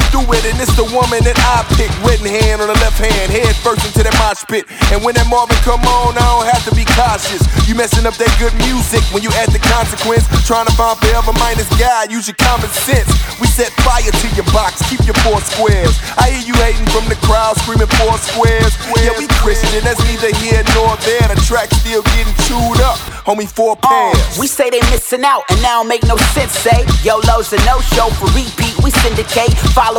do it, and it's the woman that I pick. Written hand on the left hand, head first into that mosh pit. And when that Marvin come on, I don't have to be cautious. You messing up that good music when you add the consequence. Trying to find forever minus God, use your common sense. We set fire to your box, keep your 4 squares. I hear you hating from the crowd, screaming 4 squares. Yeah, we Christian, that's neither here nor there. The track still getting chewed up, homie, 4 pairs. We say they missing out, and now don't make no sense, say YOLO's a no-show for repeat, we syndicate. Follow